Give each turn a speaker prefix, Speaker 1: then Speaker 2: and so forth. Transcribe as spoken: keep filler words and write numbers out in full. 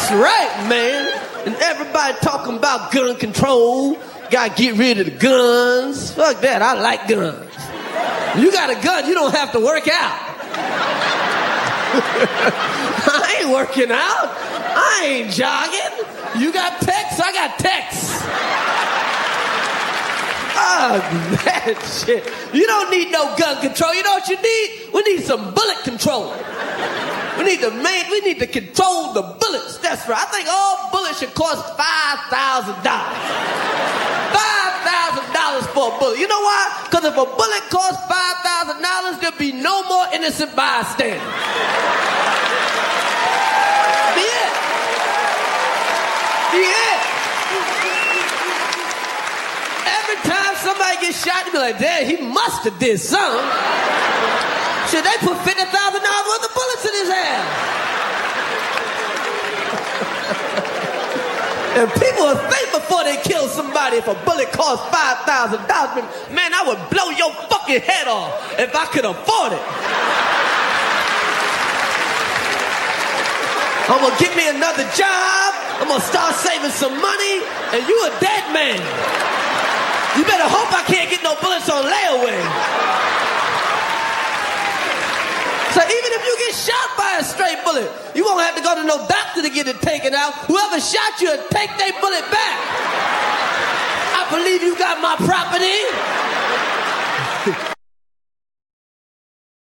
Speaker 1: That's right, man. And everybody talking about gun control. Gotta get rid of the guns. Fuck that, I like guns. You got a gun, you don't have to work out. I ain't working out. I ain't jogging. You got texts, I got texts. Oh, that shit. You don't need no gun control. You know what you need? We need some bullet control. We need to make, we need to control the bullets. That's right. I think all bullets should cost five thousand dollars. five thousand dollars for a bullet. You know why? Because if a bullet costs five thousand dollars, there'll be no more innocent bystanders. Be it. Be it. Every time somebody gets shot, you be like, damn, he must have did something. Should they put fifty thousand dollars worth of bullets in his ass? And people will think before they kill somebody if a bullet costs five thousand dollars. Man, I would blow your fucking head off if I could afford it. I'm gonna get me another job. I'm gonna start saving some money, and you a dead man. You better hope I can't get no bullets on layaway. So even if you get shot by a straight bullet, you won't have to go to no doctor to get it taken out. Whoever shot you will take their bullet back. I believe you got my property.